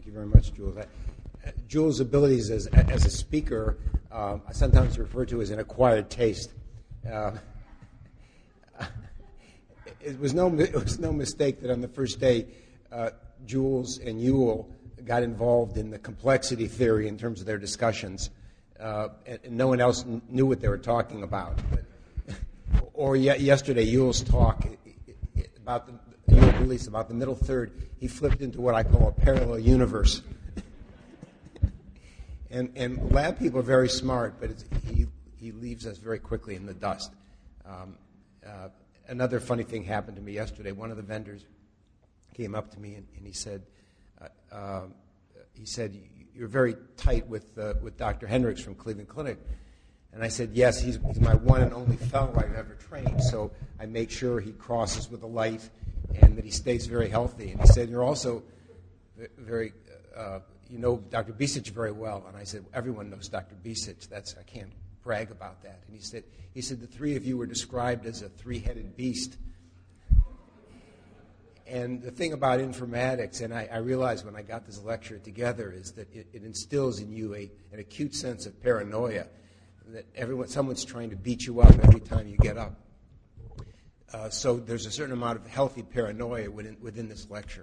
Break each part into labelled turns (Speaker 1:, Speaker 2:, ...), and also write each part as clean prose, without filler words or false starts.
Speaker 1: you very much, Jules. Jules' abilities as a speaker sometimes referred to as an acquired taste. It was no mistake that on the first day, Jules and Ewell got involved in the complexity theory in terms of their discussions, and no one else knew what they were talking about. Or yesterday, Ewell's talk about Ewell release about the middle third, he flipped into what I call a parallel universe. And lab people are very smart, but he leaves us very quickly in the dust. Another funny thing happened to me yesterday. One of the vendors came up to me and he said, "You're very tight with Dr. Hendricks from Cleveland Clinic." And I said, "Yes, he's my one and only fellow I've ever trained, so I make sure he crosses with a light and that he stays very healthy." And he said, "You're also very, you know Dr. Bisic very well." And I said, "Everyone knows Dr. Bisic. I can't brag about that." And he said, "The three of you were described as a three-headed beast." And the thing about informatics, and I realized when I got this lecture together, is that it instills in you an acute sense of paranoia, that someone's trying to beat you up every time you get up. So there's a certain amount of healthy paranoia within this lecture.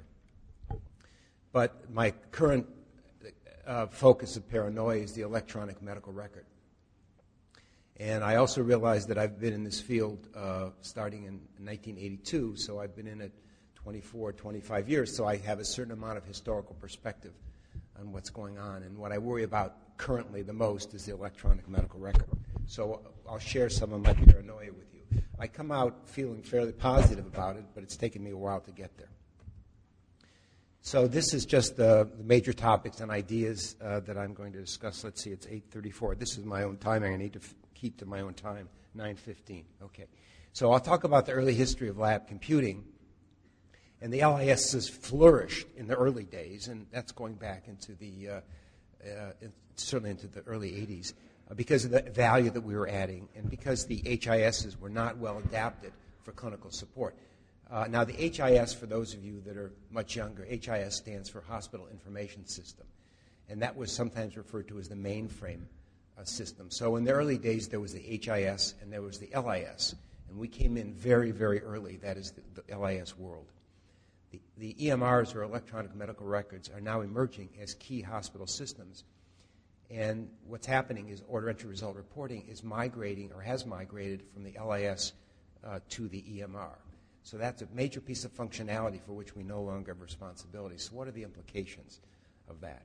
Speaker 1: But my current focus of paranoia is the electronic medical record. And I also realized that I've been in this field starting in 1982, so I've been in it 24, 25 years, so I have a certain amount of historical perspective on what's going on. And what I worry about currently the most is the electronic medical record. So I'll share some of my paranoia with you. I come out feeling fairly positive about it, but it's taken me a while to get there. So this is just the major topics and ideas that I'm going to discuss. Let's see, it's 8:34. This is my own timing. I need to keep to my own time, 9:15. Okay. So I'll talk about the early history of lab computing. And the LIS has flourished in the early days, and that's going back into certainly into the early 80s, because of the value that we were adding, and because the HISs were not well adapted for clinical support. Now, the HIS, for those of you that are much younger, HIS stands for Hospital Information System, and that was sometimes referred to as the mainframe system. So in the early days, there was the HIS and there was the LIS, and we came in very, very early. That is the LIS world. The EMRs, or electronic medical records, are now emerging as key hospital systems. And what's happening is order entry result reporting is migrating, or has migrated, from the LIS to the EMR. So that's a major piece of functionality for which we no longer have responsibility. So what are the implications of that?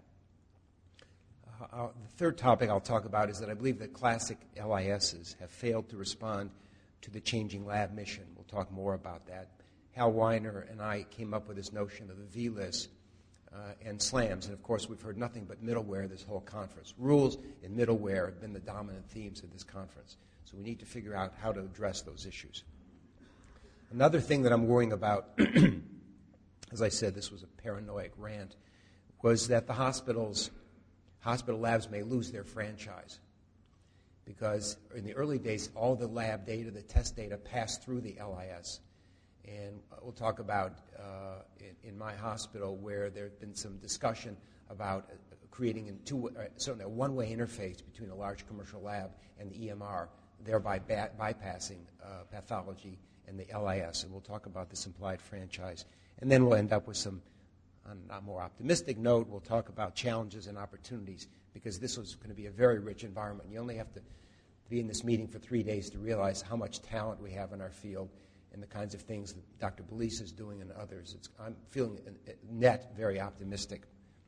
Speaker 1: The third topic I'll talk about is that I believe that classic LISs have failed to respond to the changing lab mission. We'll talk more about that. Hal Weiner and I came up with this notion of the VLIS and SLAMs, and of course we've heard nothing but middleware this whole conference. Rules and middleware have been the dominant themes of this conference, so we need to figure out how to address those issues. Another thing that I'm worrying about, as I said, this was a paranoid rant, was that the hospital labs may lose their franchise, because in the early days all the lab data, the test data, passed through the LIS. And we'll talk about in my hospital where there's been some discussion about creating certainly a one-way interface between a large commercial lab and the EMR, thereby bypassing pathology and the LIS. And we'll talk about this implied franchise. And then we'll end up with some, on a more optimistic note, we'll talk about challenges and opportunities, because this was going to be a very rich environment. You only have to be in this meeting for 3 days to realize how much talent we have in our field and the kinds of things that Dr. Belize is doing and others. I'm feeling net very optimistic.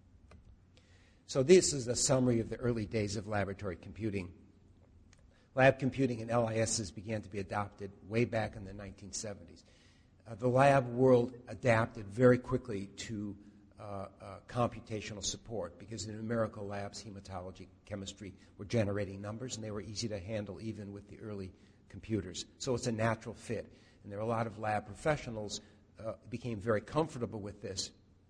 Speaker 1: So this is a summary of the early days of laboratory computing. Lab computing and LISs began to be adopted way back in the 1970s. The lab world adapted very quickly to computational support, because the numerical labs, hematology, chemistry, were generating numbers, and they were easy to handle even with the early computers. So it's a natural fit. And there are a lot of lab professionals became very comfortable with this.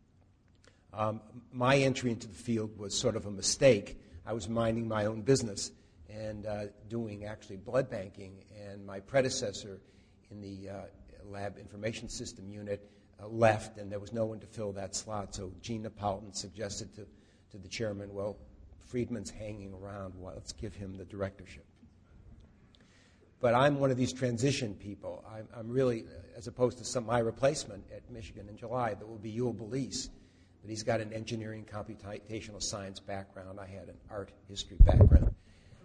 Speaker 1: My entry into the field was sort of a mistake. I was minding my own business and doing actually blood banking, and my predecessor in the lab information system unit left, and there was no one to fill that slot. So Gene Napolitan suggested to the chairman, well, Friedman's hanging around. Well, let's give him the directorship. But I'm one of these transition people. I'm really, as opposed to my replacement at Michigan in July, that will be Yul Belize. But he's got an engineering computational science background. I had an art history background.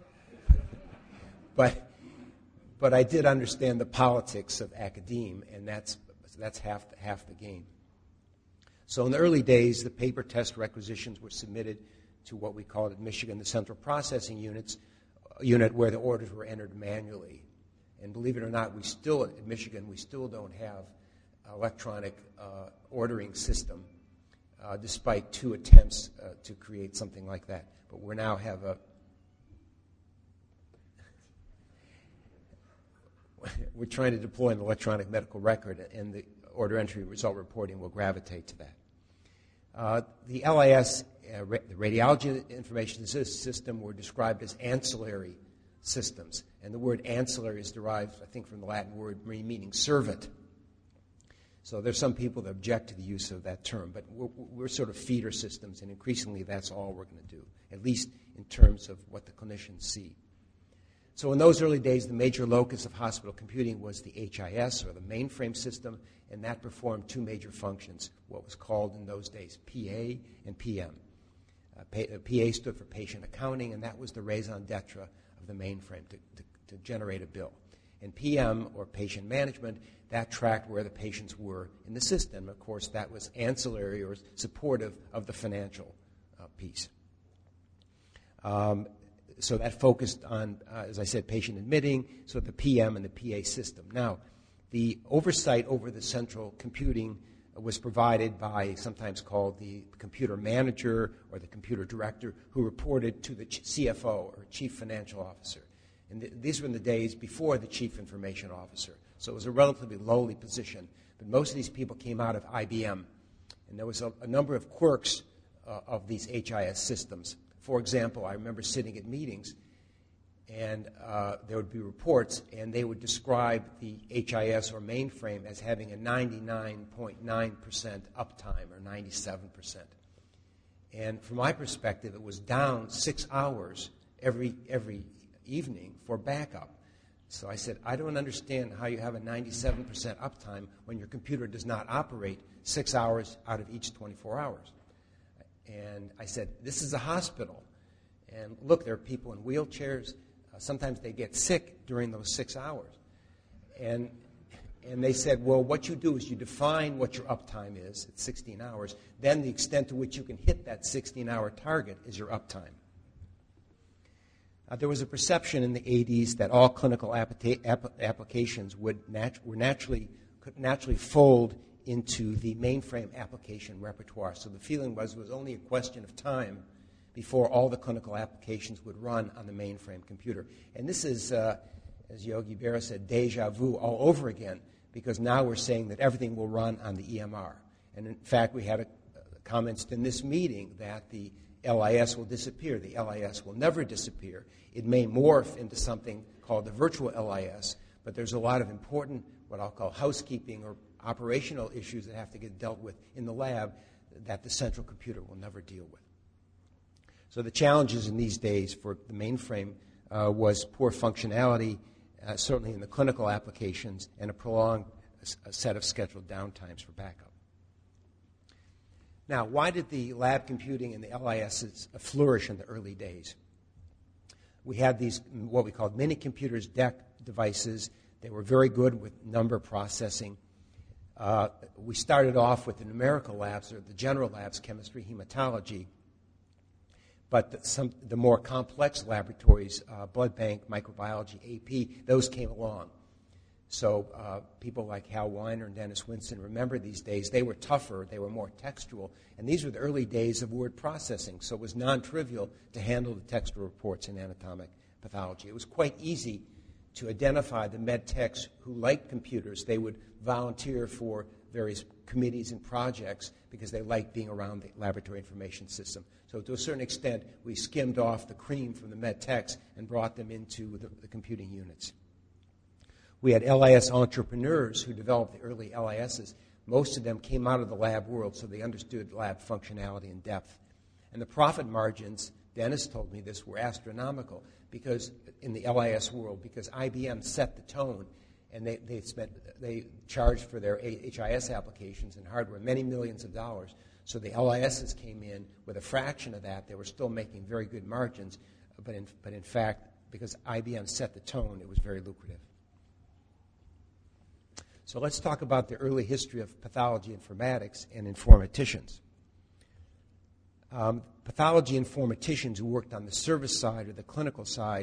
Speaker 1: But I did understand the politics of academe, and that's half the game. So in the early days, the paper test requisitions were submitted to what we called at Michigan the Central Processing Unit, where the orders were entered manually. And believe it or not, at Michigan, we still don't have electronic ordering system, despite 2 attempts to create something like that. But we now have we're trying to deploy an electronic medical record, and the order entry result reporting will gravitate to that. The LIS, the Radiology Information System, were described as ancillary systems. And the word ancillary is derived, I think, from the Latin word meaning servant. So there's some people that object to the use of that term, but we're sort of feeder systems, and increasingly that's all we're going to do, at least in terms of what the clinicians see. So in those early days, the major locus of hospital computing was the HIS, or the mainframe system, and that performed 2 major functions, what was called in those days PA and PM. PA stood for patient accounting, and that was the raison d'etre of the mainframe, to generate a bill. And PM, or patient management, that tracked where the patients were in the system. Of course, that was ancillary or supportive of the financial piece. So that focused on, as I said, patient admitting, so the PM and the PA system. Now, the oversight over the central computing was provided by sometimes called the computer manager or the computer director, who reported to the CFO, or chief financial officer. And these were in the days before the chief information officer. So it was a relatively lowly position. But most of these people came out of IBM. And there was a number of quirks of these HIS systems. For example, I remember sitting at meetings, and there would be reports, and they would describe the HIS or mainframe as having a 99.9% uptime, or 97%. And from my perspective, it was down 6 hours every evening for backup. So I said, I don't understand how you have a 97% uptime when your computer does not operate 6 hours out of each 24 hours. And I said, this is a hospital. And look, there are people in wheelchairs. Sometimes they get sick during those 6 hours. And they said, well, what you do is you define what your uptime is at 16 hours. Then the extent to which you can hit that 16-hour target is your uptime. There was a perception in the 80s that all clinical applications could naturally fold into the mainframe application repertoire. So the feeling was it was only a question of time before all the clinical applications would run on the mainframe computer. And this is, as Yogi Berra said, deja vu all over again, because now we're saying that everything will run on the EMR. And in fact, we had comments in this meeting that the LIS will disappear. The LIS will never disappear. It may morph into something called the virtual LIS, but there's a lot of important, what I'll call housekeeping or operational issues that have to get dealt with in the lab that the central computer will never deal with. So the challenges in these days for the mainframe was poor functionality, certainly in the clinical applications, and a prolonged set of scheduled downtimes for backup. Now, why did the lab computing and the LISs flourish in the early days? We had these, what we called mini computers, DEC devices. They were very good with number processing. We started off with the numerical labs, or the general labs, chemistry, hematology. But the more complex laboratories, blood bank, microbiology, AP, those came along. So people like Hal Weiner and Dennis Winston remember these days. They were tougher. They were more textual. And these were the early days of word processing, so it was non-trivial to handle the textual reports in anatomic pathology. It was quite easy to identify the med techs who liked computers. They would volunteer for various committees and projects because they liked being around the laboratory information system. So to a certain extent, we skimmed off the cream from the med techs and brought them into the computing units. We had LIS entrepreneurs who developed the early LISs, Most of them came out of the lab world, so they understood lab functionality and depth. And the profit margins, Dennis told me this, were astronomical because in the LIS world, because IBM set the tone, and they charged for their HIS applications and hardware many millions of dollars. So the LISs came in with a fraction of that. They were still making very good margins, but in fact, because IBM set the tone, it was very lucrative. So let's talk about the early history of pathology informatics and informaticians. Pathology informaticians who worked on the service side or the clinical side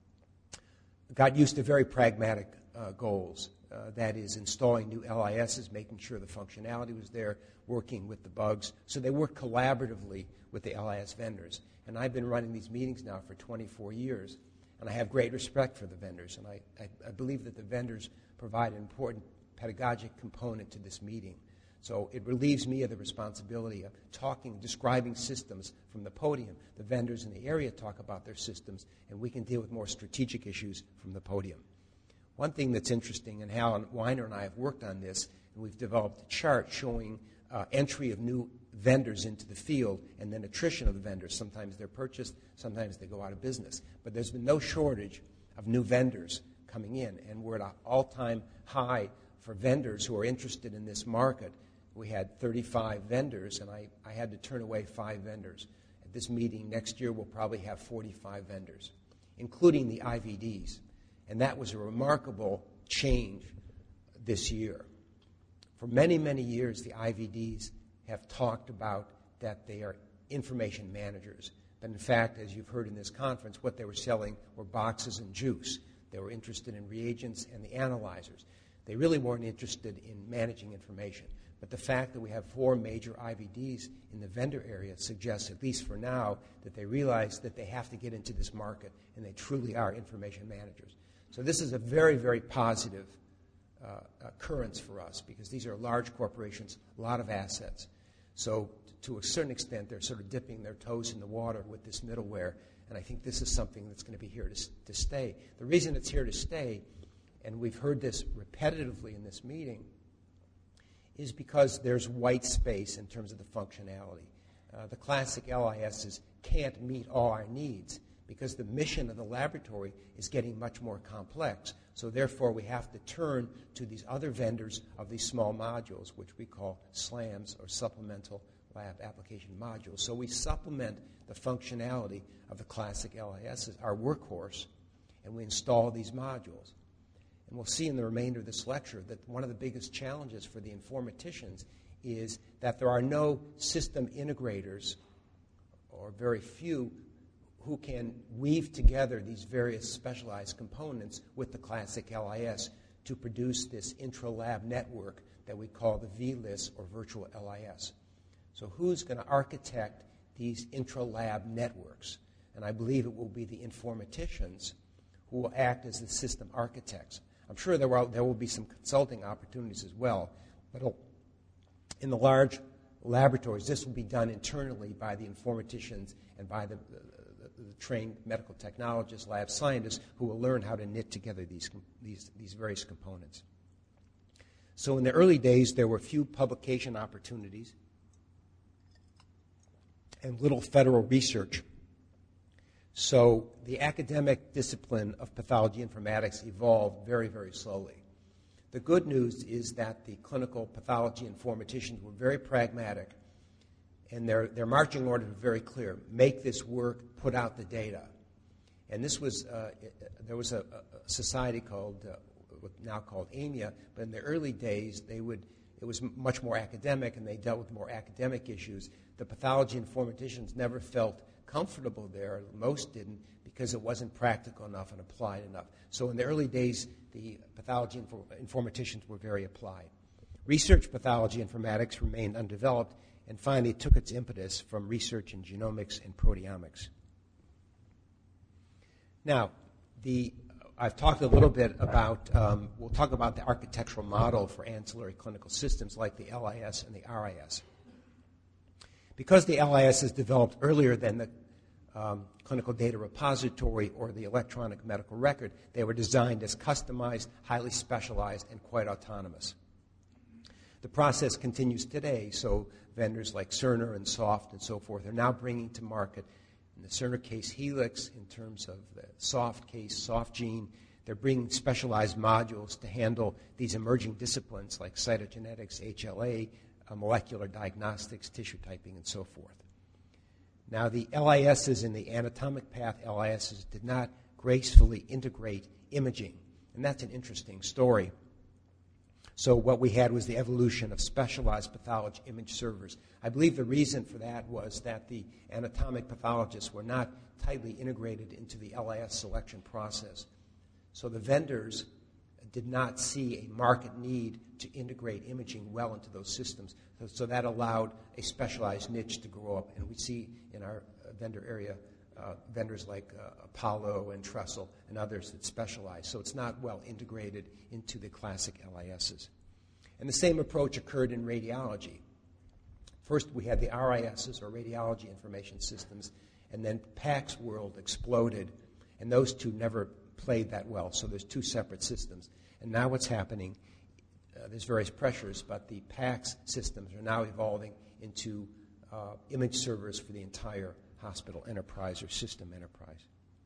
Speaker 1: got used to very pragmatic goals. That is, installing new LISs, making sure the functionality was there, working with the bugs. So they worked collaboratively with the LIS vendors. And I've been running these meetings now for 24 years, and I have great respect for the vendors. And I believe that the vendors provide an important pedagogic component to this meeting. So it relieves me of the responsibility of describing systems from the podium. The vendors in the area talk about their systems, and we can deal with more strategic issues from the podium. One thing that's interesting, and Hal Weiner and I have worked on this, and we've developed a chart showing entry of new vendors into the field and then attrition of the vendors. Sometimes they're purchased, sometimes they go out of business. But there's been no shortage of new vendors coming in, and we're at an all-time high for vendors who are interested in this market. We had 35 vendors, and I had to turn away 5 vendors. At this meeting next year, we'll probably have 45 vendors, including the IVDs. And that was a remarkable change this year. For many, many years, the IVDs have talked about that they are information managers. But in fact, as you've heard in this conference, what they were selling were boxes and juice. They were interested in reagents and the analyzers. They really weren't interested in managing information. But the fact that we have 4 major IVDs in the vendor area suggests, at least for now, that they realize that they have to get into this market, and they truly are information managers. So this is a very, very positive occurrence for us, because these are large corporations, a lot of assets. So to a certain extent, they're sort of dipping their toes in the water with this middleware, and I think this is something that's going to be here to stay. The reason it's here to stay, and we've heard this repetitively in this meeting, is because there's white space in terms of the functionality. The classic LISs can't meet all our needs because the mission of the laboratory is getting much more complex. So therefore, we have to turn to these other vendors of these small modules, which we call SLAMs, or Supplemental Lab Application Modules. So we supplement the functionality of the classic LISs, our workhorse, and we install these modules. And we'll see in the remainder of this lecture that one of the biggest challenges for the informaticians is that there are no system integrators, or very few, who can weave together these various specialized components with the classic LIS to produce this intra-lab network that we call the VLIS, or virtual LIS. So who's going to architect these intra-lab networks? And I believe it will be the informaticians who will act as the system architects. I'm sure there will be some consulting opportunities as well, but in the large laboratories, this will be done internally by the informaticians and by the trained medical technologists, lab scientists, who will learn how to knit together these various components. So in the early days, there were few publication opportunities and little federal research. So the academic discipline of pathology informatics evolved very, very slowly. The good news is that the clinical pathology informaticians were very pragmatic, and their marching orders were very clear. Make this work, put out the data. And this was, there was a society called, now called AMIA, but in the early days, it was much more academic, and they dealt with more academic issues. The pathology informaticians never felt comfortable there, most didn't, because it wasn't practical enough and applied enough. So in the early days, the pathology informaticians were very applied. Research pathology informatics remained undeveloped, and finally it took its impetus from research in genomics and proteomics. Now, I've talked a little bit about, we'll talk about the architectural model for ancillary clinical systems like the LIS and the RIS. Because the LIS is developed earlier than the clinical data repository or the electronic medical record, they were designed as customized, highly specialized, and quite autonomous. The process continues today, so vendors like Cerner and Soft and so forth are now bringing to market, in the Cerner case, Helix, in terms of the Soft case, SoftGene. They're bringing specialized modules to handle these emerging disciplines like cytogenetics, HLA, molecular diagnostics, tissue typing, and so forth. Now, the LISs in the anatomic path LISs did not gracefully integrate imaging, and that's an interesting story. So what we had was the evolution of specialized pathology image servers. I believe the reason for that was that the anatomic pathologists were not tightly integrated into the LIS selection process. So the vendors did not see a market need to integrate imaging well into those systems. So that allowed a specialized niche to grow up. And we see in our vendor area vendors like Apollo and Trestle and others that specialize. So it's not well integrated into the classic LISs. And the same approach occurred in radiology. First, we had the RISs, or Radiology Information Systems, and then PACS World exploded, and those two never played that well. So there's two separate systems. And now what's happening, there's various pressures, but the PACS systems are now evolving into image servers for the entire hospital enterprise or system enterprise.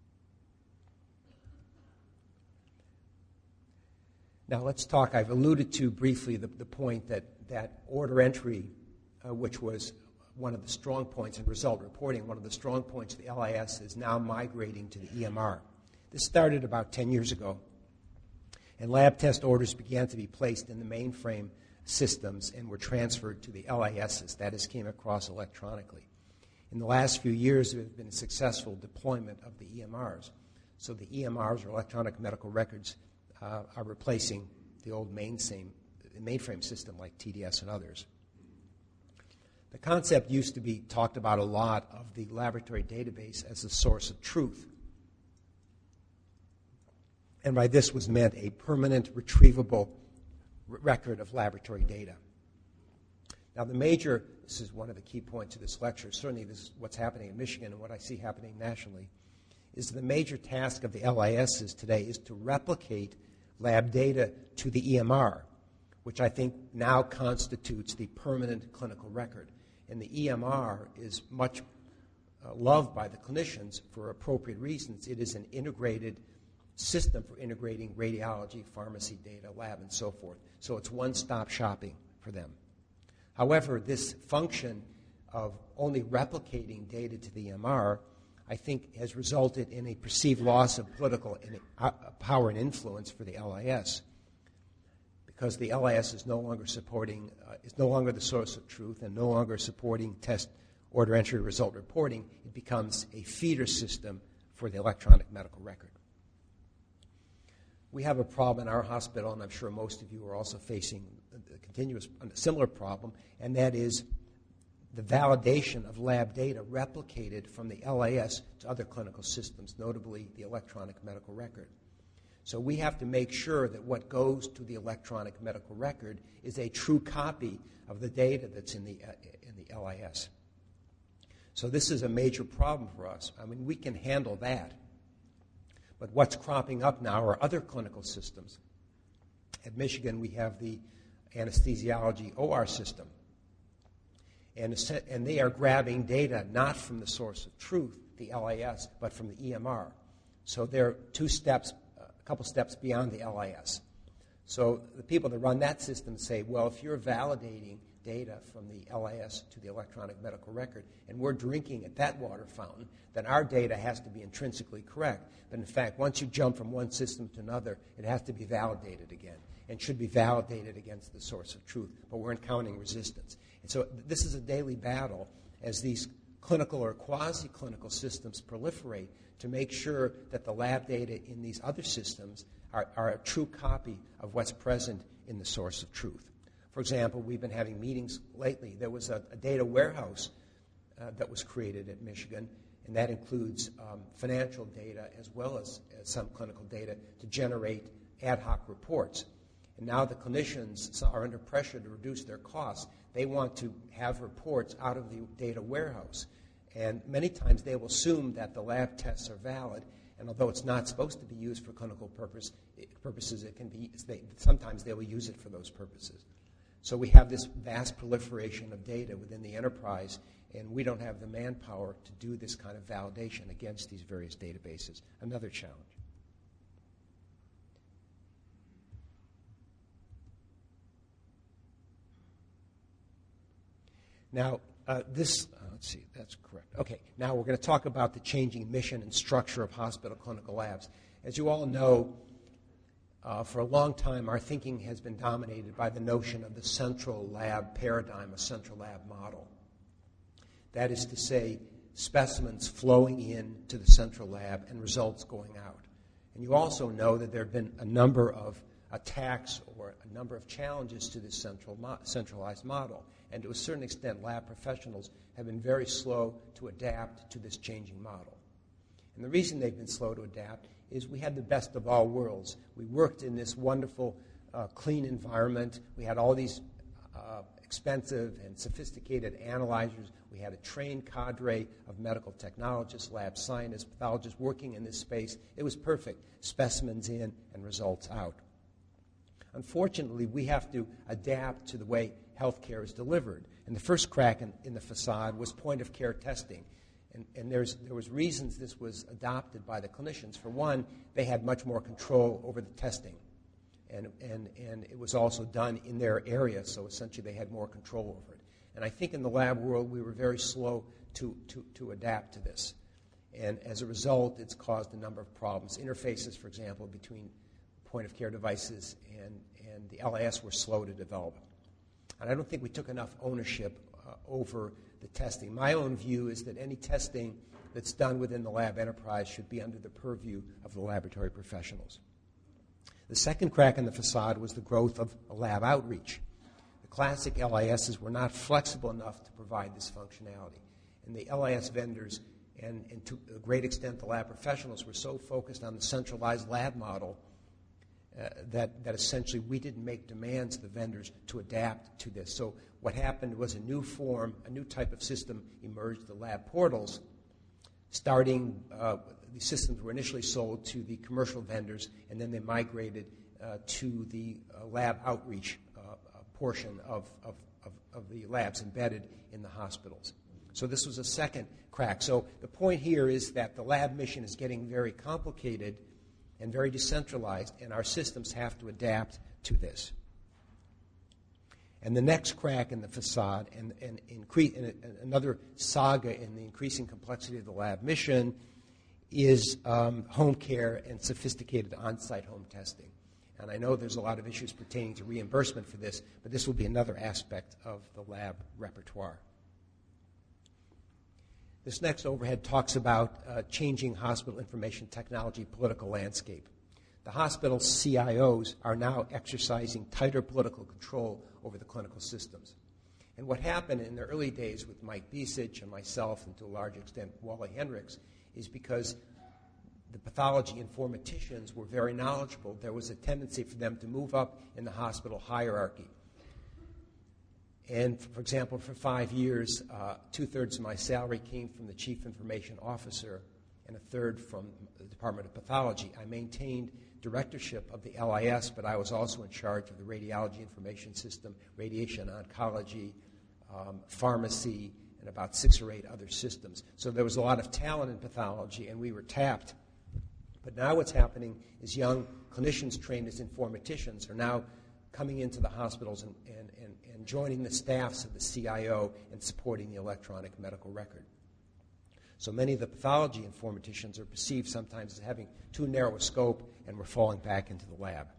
Speaker 1: Now let's talk, I've alluded to briefly the point that order entry, which was one of the strong points in result reporting, one of the strong points of the LIS, is now migrating to the EMR. This started about 10 years ago, and lab test orders began to be placed in the mainframe systems and were transferred to the LISs. That is, came across electronically. In the last few years, there has been a successful deployment of the EMRs. So the EMRs, or electronic medical records, are replacing the old mainframe system like TDS and others. The concept used to be talked about a lot of the laboratory database as the source of truth. And by this was meant a permanent, retrievable record of laboratory data. Now, this is one of the key points of this lecture, certainly this is what's happening in Michigan and what I see happening nationally, is the major task of the LISs today is to replicate lab data to the EMR, which I think now constitutes the permanent clinical record. And the EMR is much loved by the clinicians for appropriate reasons. It is an integrated system for integrating radiology, pharmacy data, lab, and so forth. So it's one-stop shopping for them. However, this function of only replicating data to the EMR, I think, has resulted in a perceived loss of political power and influence for the LIS, because the LIS is no longer supporting, is no longer the source of truth and no longer supporting test order entry result reporting. It becomes a feeder system for the electronic medical record. We have a problem in our hospital, and I'm sure most of you are also facing a similar problem, and that is the validation of lab data replicated from the LIS to other clinical systems, notably the electronic medical record. So we have to make sure that what goes to the electronic medical record is a true copy of the data that's in the LIS. So this is a major problem for us. I mean, we can handle that. But what's cropping up now are other clinical systems. At Michigan, we have the anesthesiology OR system. And they are grabbing data not from the source of truth, the LIS, but from the EMR. So they're a couple steps beyond the LIS. So the people that run that system say, well, if you're validating data from the LIS to the electronic medical record, and we're drinking at that water fountain, then our data has to be intrinsically correct. But in fact, once you jump from one system to another, it has to be validated again, and should be validated against the source of truth. But we're encountering resistance. And so this is a daily battle as these clinical or quasi-clinical systems proliferate to make sure that the lab data in these other systems are a true copy of what's present in the source of truth. For example, we've been having meetings lately. There was a data warehouse that was created at Michigan, and that includes financial data as well as some clinical data to generate ad hoc reports. And now the clinicians are under pressure to reduce their costs. They want to have reports out of the data warehouse. And many times they will assume that the lab tests are valid, and although it's not supposed to be used for clinical purposes, it can be. Sometimes they will use it for those purposes. So we have this vast proliferation of data within the enterprise, and we don't have the manpower to do this kind of validation against these various databases. Another challenge. Now, let's see, that's correct. Okay, now we're going to talk about the changing mission and structure of hospital clinical labs. As you all know, for a long time, our thinking has been dominated by the notion of the central lab paradigm, a central lab model. That is to say, specimens flowing in to the central lab and results going out. And you also know that there have been a number of attacks or a number of challenges to this centralized model. And to a certain extent, lab professionals have been very slow to adapt to this changing model. And the reason they've been slow to adapt is we had the best of all worlds. We worked in this wonderful, clean environment. We had all these expensive and sophisticated analyzers. We had a trained cadre of medical technologists, lab scientists, pathologists working in this space. It was perfect. Specimens in and results out. Unfortunately, we have to adapt to the way healthcare is delivered. And the first crack in the facade was point-of-care testing. And there was reasons this was adopted by the clinicians. For one, they had much more control over the testing. And it was also done in their area, so essentially they had more control over it. And I think in the lab world, we were very slow to adapt to this. And as a result, it's caused a number of problems. Interfaces, for example, between point-of-care devices and the LIS were slow to develop. And I don't think we took enough ownership over the testing. My own view is that any testing that's done within the lab enterprise should be under the purview of the laboratory professionals. The second crack in the facade was the growth of lab outreach. The classic LISs were not flexible enough to provide this functionality. And the LIS vendors, and to a great extent the lab professionals, were so focused on the centralized lab model that essentially we didn't make demands of the vendors to adapt to this. So what happened was a new form, a new type of system emerged, the lab portals. Starting, the systems were initially sold to the commercial vendors, and then they migrated to the lab outreach portion of the labs embedded in the hospitals. So this was a second crack. So the point here is that the lab mission is getting very complicated and very decentralized, and our systems have to adapt to this. And the next crack in the facade, and another saga in the increasing complexity of the lab mission, is home care and sophisticated on-site home testing. And I know there's a lot of issues pertaining to reimbursement for this, but this will be another aspect of the lab repertoire. This next overhead talks about changing hospital information technology political landscape. The hospital CIOs are now exercising tighter political control over the clinical systems. And what happened in the early days with Mike Bisich and myself, and to a large extent Wally Hendricks, is because the pathology informaticians were very knowledgeable, there was a tendency for them to move up in the hospital hierarchy. And, for example, for 5 years, 2/3 of my salary came from the chief information officer and 1/3 from the Department of Pathology. I maintained directorship of the LIS, but I was also in charge of the radiology information system, radiation oncology, pharmacy, and about 6 or 8 other systems. So there was a lot of talent in pathology, and we were tapped. But now what's happening is young clinicians trained as informaticians are now coming into the hospitals and joining the staffs of the CIO and supporting the electronic medical record. So many of the pathology informaticians are perceived sometimes as having too narrow a scope, and we're falling back into the lab.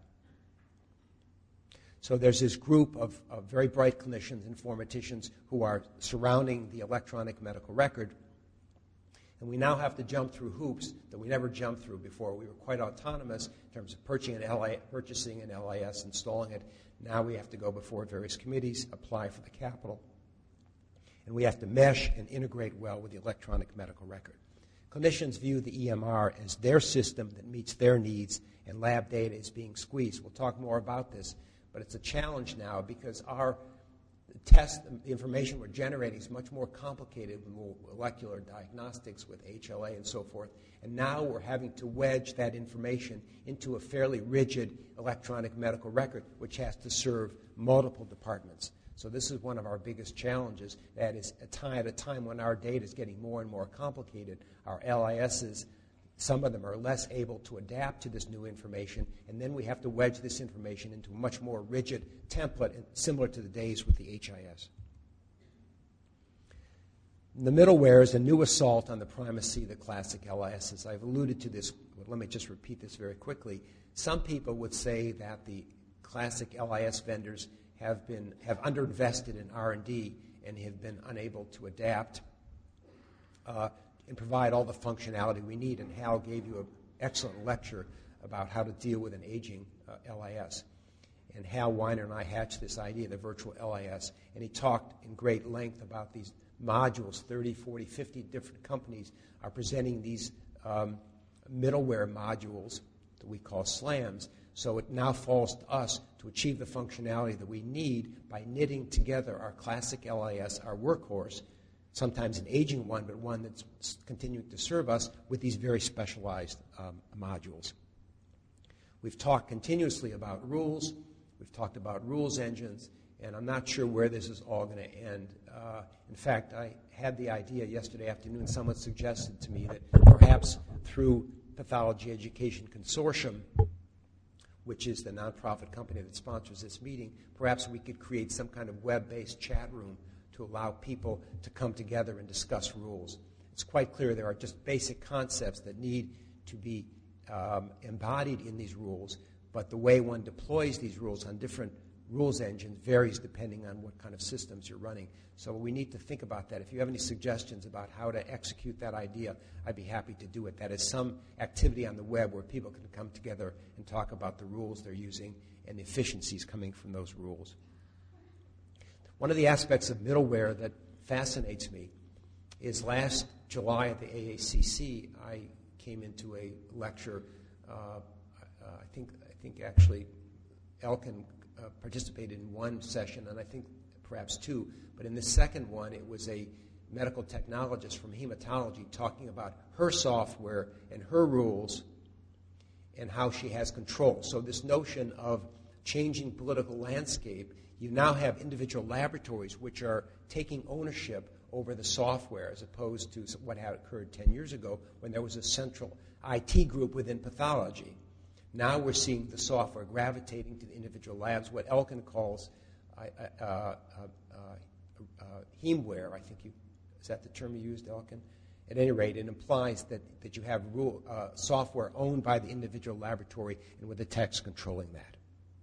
Speaker 1: So there's this group of very bright clinicians, informaticians, who are surrounding the electronic medical record. And we now have to jump through hoops that we never jumped through before. We were quite autonomous in terms of purchasing an LIS, installing it. Now we have to go before various committees, apply for the capital. And we have to mesh and integrate well with the electronic medical record. Clinicians view the EMR as their system that meets their needs, and lab data is being squeezed. We'll talk more about this, but it's a challenge now because our the information we're generating is much more complicated with molecular diagnostics, with HLA and so forth. And now we're having to wedge that information into a fairly rigid electronic medical record, which has to serve multiple departments. So this is one of our biggest challenges. That is, at a time when our data is getting more and more complicated, our LISs, some of them are less able to adapt to this new information, and then we have to wedge this information into a much more rigid template, similar to the days with the HIS. The middleware is a new assault on the primacy of the classic LISs. I've alluded to this, but let me just repeat this very quickly. Some people would say that the classic LIS vendors have underinvested in R&D and have been unable to adapt and provide all the functionality we need. And Hal gave you an excellent lecture about how to deal with an aging LIS. And Hal Weiner and I hatched this idea, the virtual LIS, and he talked in great length about these modules. 30, 40, 50 different companies are presenting these middleware modules that we call SLAMs. So it now falls to us to achieve the functionality that we need by knitting together our classic LIS, our workhorse, sometimes an aging one, but one that's continuing to serve us with these very specialized modules. We've talked continuously about rules. We've talked about rules engines, and I'm not sure where this is all going to end. In fact, I had the idea yesterday afternoon. Someone suggested to me that perhaps through Pathology Education Consortium, which is the nonprofit company that sponsors this meeting, perhaps we could create some kind of web-based chat room to allow people to come together and discuss rules. It's quite clear there are just basic concepts that need to be embodied in these rules, but the way one deploys these rules on different rules engines varies depending on what kind of systems you're running. So we need to think about that. If you have any suggestions about how to execute that idea, I'd be happy to do it. That is some activity on the web where people can come together and talk about the rules they're using and the efficiencies coming from those rules. One of the aspects of middleware that fascinates me is last July at the AACC, I came into a lecture. I think actually Elkin participated in one session, and I think perhaps two. But in the second one, it was a medical technologist from hematology talking about her software and her rules and how she has control. So this notion of changing political landscape, you now have individual laboratories which are taking ownership over the software as opposed to what had occurred 10 years ago when there was a central IT group within pathology. Now we're seeing the software gravitating to the individual labs, what Elkin calls hemeware, I think is that the term you used, Elkin? At any rate, it implies that you have software owned by the individual laboratory and with the techs controlling that.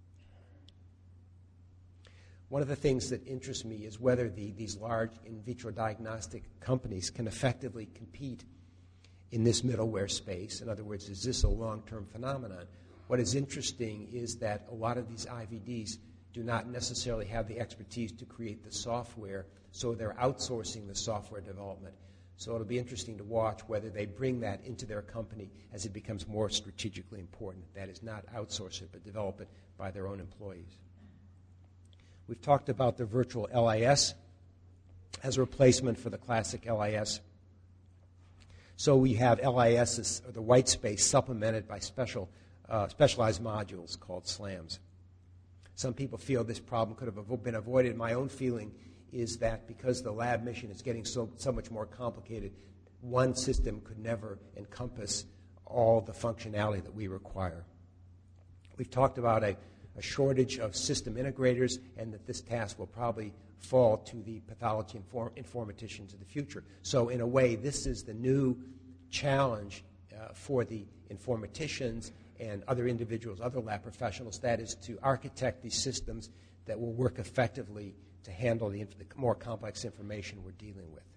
Speaker 1: One of the things that interests me is whether these large in vitro diagnostic companies can effectively compete in this middleware space. In other words, is this a long-term phenomenon? What is interesting is that a lot of these IVDs do not necessarily have the expertise to create the software, so they're outsourcing the software development. So it'll be interesting to watch whether they bring that into their company as it becomes more strategically important. That is, not outsource it, but develop it by their own employees. We've talked about the virtual LIS as a replacement for the classic LIS. So we have LISs, or the white space, supplemented by specialized modules called SLAMs. Some people feel this problem could have been avoided. My own feeling is that because the lab mission is getting so much more complicated, one system could never encompass all the functionality that we require. We've talked about a shortage of system integrators, and that this task will probably fall to the pathology informaticians of the future. So in a way, this is the new challenge for the informaticians and other individuals, other lab professionals, that is to architect these systems that will work effectively to handle the more complex information we're dealing with.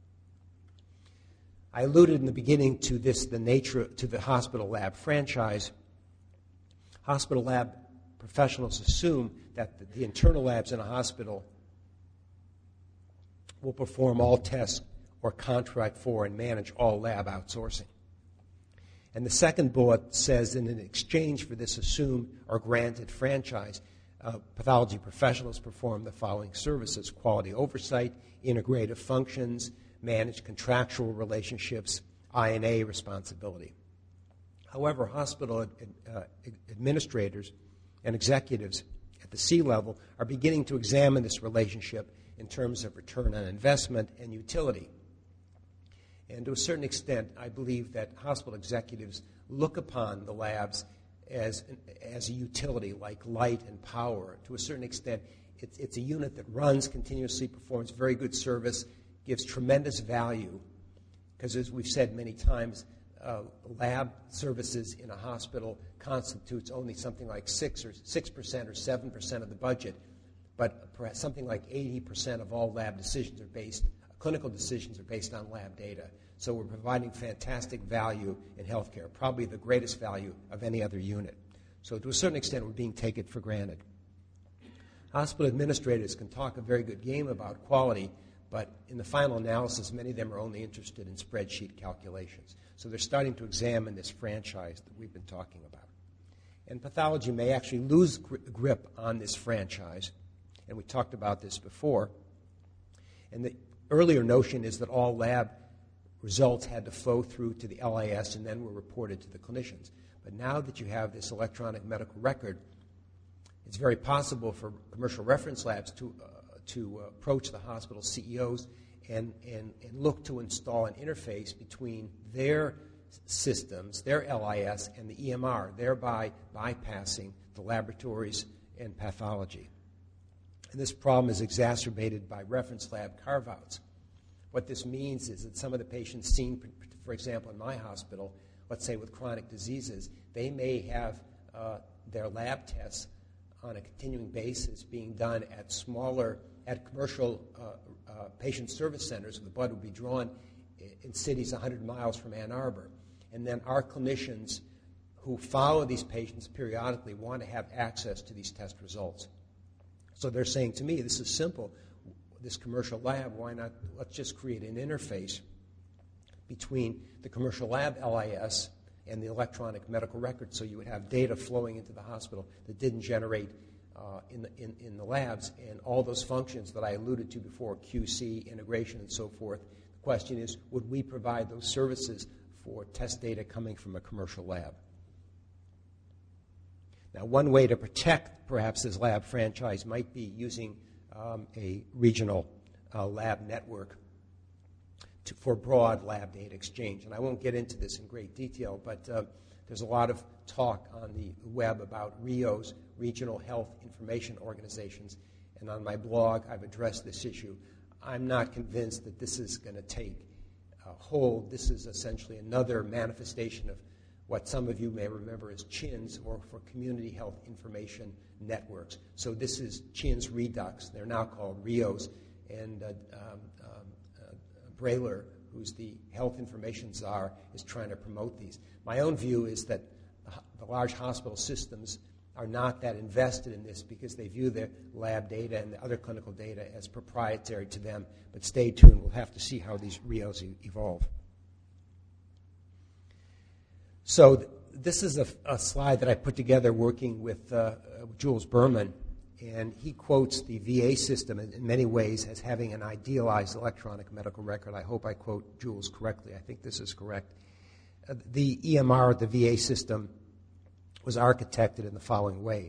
Speaker 1: I alluded in the beginning to the nature to the hospital lab franchise. Hospital lab professionals assume that the internal labs in a hospital will perform all tests or contract for and manage all lab outsourcing. And the second bullet says, in exchange for this assumed or granted franchise, pathology professionals perform the following services: quality oversight, integrative functions, manage contractual relationships, I&A responsibility. However, hospital administrators and executives at the C level are beginning to examine this relationship in terms of return on investment and utility. And to a certain extent, I believe that hospital executives look upon the labs as a utility like light and power. To a certain extent, it's a unit that runs continuously, performs very good service, gives tremendous value, because as we've said many times, lab services in a hospital constitutes only something like 6% or 7% of the budget, but perhaps something like 80% of all lab decisions are based, clinical decisions are based on lab data. So we're providing fantastic value in healthcare, probably the greatest value of any other unit. So to a certain extent, we're being taken for granted. Hospital administrators can talk a very good game about quality, but in the final analysis, many of them are only interested in spreadsheet calculations. So they're starting to examine this franchise that we've been talking about. And pathology may actually lose grip on this franchise, and we talked about this before. And the earlier notion is that all lab results had to flow through to the LIS and then were reported to the clinicians. But now that you have this electronic medical record, it's very possible for commercial reference labs to approach the hospital CEOs and look to install an interface between their systems, their LIS, and the EMR, thereby bypassing the laboratories and pathology. And this problem is exacerbated by reference lab carve-outs. What this means is that some of the patients seen, for example, in my hospital, let's say with chronic diseases, they may have their lab tests on a continuing basis being done at commercial patient service centers. The blood would be drawn in cities 100 miles from Ann Arbor. And then our clinicians who follow these patients periodically want to have access to these test results. So they're saying to me, this is simple. This commercial lab, why not, let's just create an interface between the commercial lab LIS and the electronic medical record, so you would have data flowing into the hospital that didn't generate in the labs, and all those functions that I alluded to before, QC, integration, and so forth. The question is, would we provide those services for test data coming from a commercial lab? Now, one way to protect perhaps this lab franchise might be using a regional lab network for broad lab data exchange. And I won't get into this in great detail, but there's a lot of talk on the web about RIOs, Regional Health Information Organizations, and on my blog I've addressed this issue. I'm not convinced that this is going to take hold. This is essentially another manifestation of what some of you may remember as CHINs, or for Community Health Information Networks. So this is CHINs Redux. They're now called RIOs, and Brailer, who's the health information czar, is trying to promote these. My own view is that the large hospital systems are not that invested in this because they view their lab data and the other clinical data as proprietary to them. But stay tuned. We'll have to see how these RIOs evolve. So this is a slide that I put together working with Jules Berman, and he quotes the VA system in many ways as having an idealized electronic medical record. I hope I quote Jules correctly. I think this is correct. The EMR, the VA system, was architected in the following way.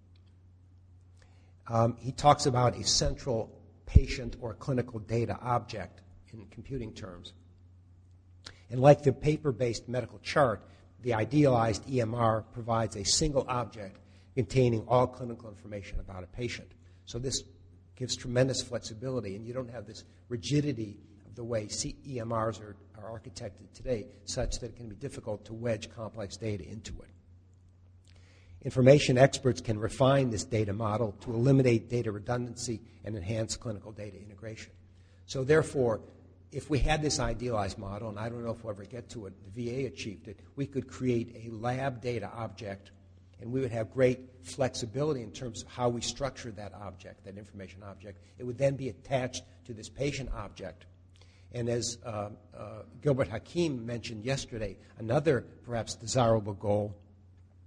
Speaker 1: He talks about a central patient or clinical data object in computing terms. And like the paper-based medical chart, the idealized EMR provides a single object containing all clinical information about a patient. So this gives tremendous flexibility, and you don't have this rigidity of the way EMRs are architected today, such that it can be difficult to wedge complex data into it. Information experts can refine this data model to eliminate data redundancy and enhance clinical data integration. So therefore, if we had this idealized model, and I don't know if we'll ever get to it, the VA achieved it, we could create a lab data object, and we would have great flexibility in terms of how we structure that object, that information object. It would then be attached to this patient object. And as Gilbert Hakim mentioned yesterday, another perhaps desirable goal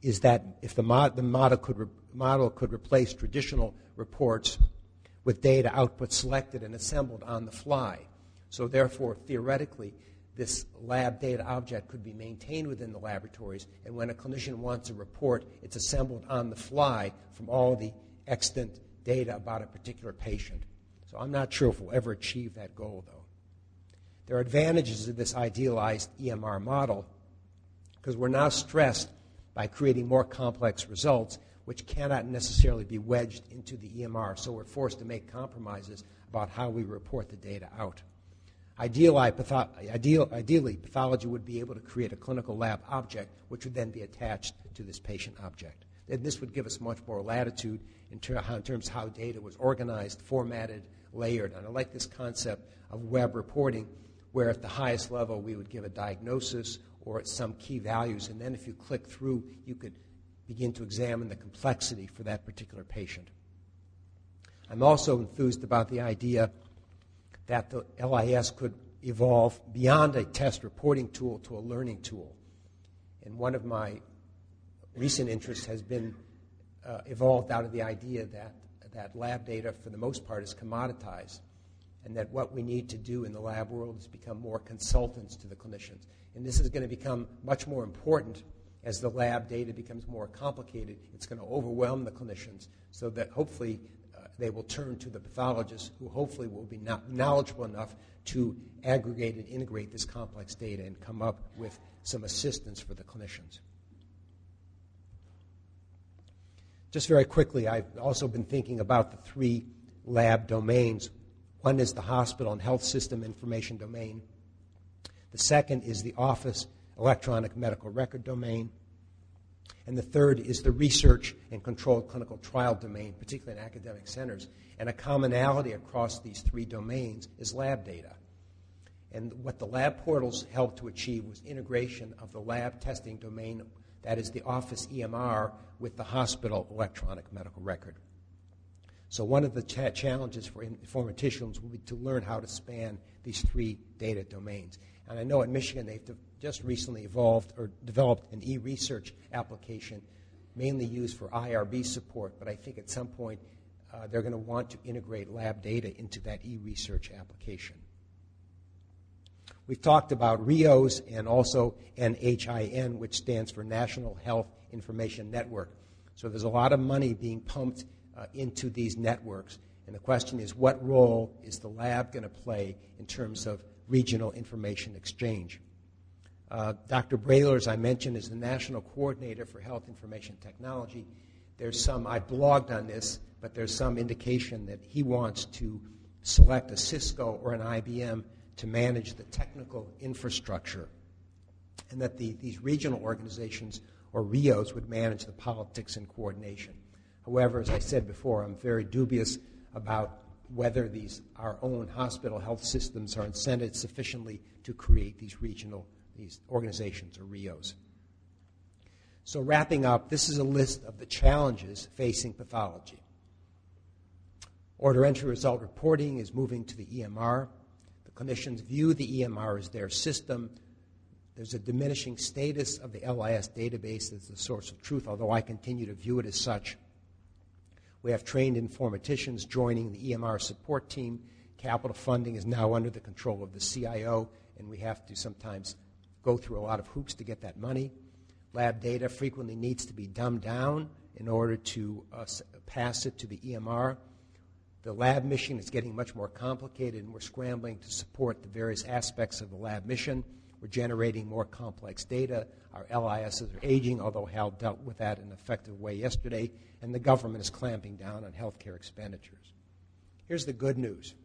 Speaker 1: is that if the model could replace traditional reports with data output selected and assembled on the fly. So therefore, theoretically, this lab data object could be maintained within the laboratories, and when a clinician wants a report, it's assembled on the fly from all the extant data about a particular patient. So I'm not sure if we'll ever achieve that goal, though. There are advantages of this idealized EMR model because we're now stressed by creating more complex results, which cannot necessarily be wedged into the EMR, so we're forced to make compromises about how we report the data out. Ideally, pathology would be able to create a clinical lab object, which would then be attached to this patient object. And this would give us much more latitude in terms of how data was organized, formatted, layered. And I like this concept of web reporting, where at the highest level we would give a diagnosis or some key values, and then if you click through, you could begin to examine the complexity for that particular patient. I'm also enthused about the idea that the LIS could evolve beyond a test reporting tool to a learning tool. And one of my recent interests has been evolved out of the idea that lab data, for the most part, is commoditized, and that what we need to do in the lab world is become more consultants to the clinicians. And this is going to become much more important as the lab data becomes more complicated. It's going to overwhelm the clinicians so that hopefully they will turn to the pathologists who hopefully will be knowledgeable enough to aggregate and integrate this complex data and come up with some assistance for the clinicians. Just very quickly, I've also been thinking about the 3 lab domains. One is the hospital and health system information domain. The second is the office electronic medical record domain. And the third is the research and controlled clinical trial domain, particularly in academic centers. And a commonality across these 3 domains is lab data. And what the lab portals helped to achieve was integration of the lab testing domain, that is the office EMR, with the hospital electronic medical record. So one of the challenges for informaticians will be to learn how to span these 3 data domains. And I know at Michigan they've just recently developed an e-research application mainly used for IRB support, but I think at some point they're going to want to integrate lab data into that e-research application. We've talked about RIOS and also NHIN, which stands for National Health Information Network. So there's a lot of money being pumped into these networks, and the question is, what role is the lab going to play in terms of regional information exchange? Dr. Brailer, as I mentioned, is the National Coordinator for Health Information Technology. I blogged on this, but there's some indication that he wants to select a Cisco or an IBM to manage the technical infrastructure, and that these regional organizations, or RIOs, would manage the politics and coordination. However, as I said before, I'm very dubious about whether our own hospital health systems are incented sufficiently to create these organizations, or RIOs. So wrapping up, this is a list of the challenges facing pathology. Order entry result reporting is moving to the EMR. The clinicians view the EMR as their system. There's a diminishing status of the LIS database as the source of truth, although I continue to view it as such. We have trained informaticians joining the EMR support team. Capital funding is now under the control of the CIO, and we have to sometimes go through a lot of hoops to get that money. Lab data frequently needs to be dumbed down in order to pass it to the EMR. The lab mission is getting much more complicated, and we're scrambling to support the various aspects of the lab mission. We're generating more complex data. Our LISs are aging, although Hal dealt with that in an effective way yesterday, and the government is clamping down on healthcare expenditures. Here's the good news.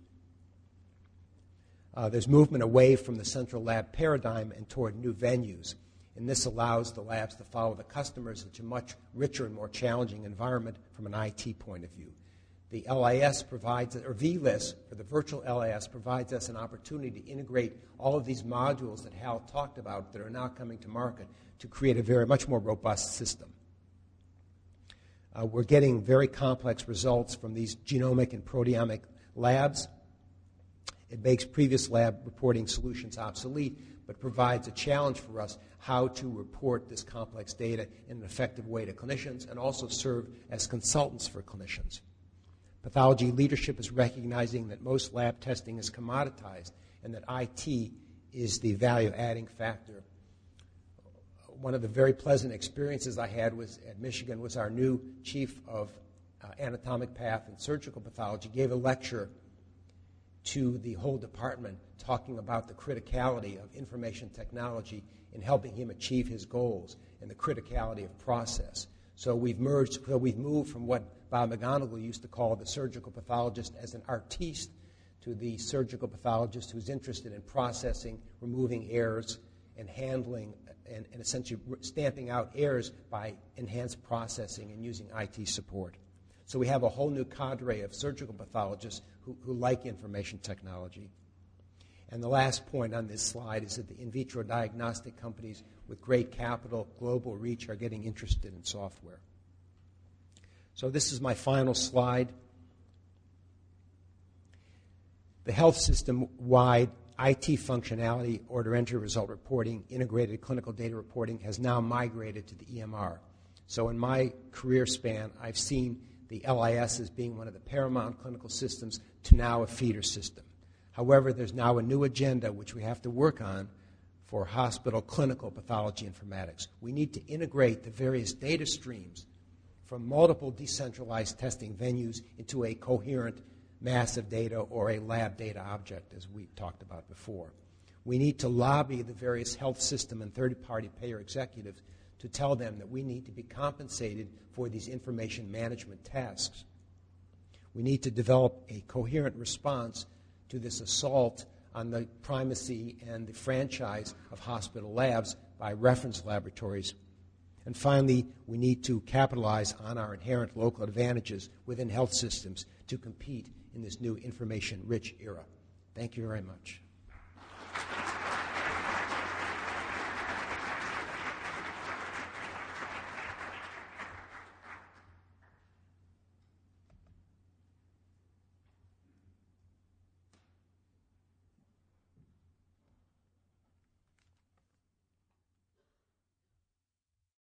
Speaker 1: There's movement away from the central lab paradigm and toward new venues, and this allows the labs to follow the customers into a much richer and more challenging environment from an IT point of view. The LIS provides, or VLIS, or the virtual LIS, provides us an opportunity to integrate all of these modules that Hal talked about that are now coming to market to create a much more robust system. We're getting very complex results from these genomic and proteomic labs, It makes previous lab reporting solutions obsolete, but provides a challenge for us how to report this complex data in an effective way to clinicians and also serve as consultants for clinicians. Pathology leadership is recognizing that most lab testing is commoditized and that IT is the value-adding factor. One of the very pleasant experiences I had at Michigan was our new chief of anatomic path and surgical pathology gave a lecture to the whole department talking about the criticality of information technology in helping him achieve his goals and the criticality of process. So we've moved from what Bob McGonigal used to call the surgical pathologist as an artiste to the surgical pathologist who's interested in processing, removing errors, and handling and essentially stamping out errors by enhanced processing and using IT support. So we have a whole new cadre of surgical pathologists who like information technology. And the last point on this slide is that the in vitro diagnostic companies with great capital, global reach, are getting interested in software. So this is my final slide. The health system-wide IT functionality, order entry, result reporting, integrated clinical data reporting has now migrated to the EMR. So in my career span, I've seen the LIS as being one of the paramount clinical systems to now a feeder system. However, there's now a new agenda which we have to work on for hospital clinical pathology informatics. We need to integrate the various data streams from multiple decentralized testing venues into a coherent massive data or a lab data object, as we talked about before. We need to lobby the various health system and third-party payer executives to tell them that we need to be compensated for these information management tasks. We need to develop a coherent response to this assault on the primacy and the franchise of hospital labs by reference laboratories. And finally, we need to capitalize on our inherent local advantages within health systems to compete in this new information-rich era. Thank you very much.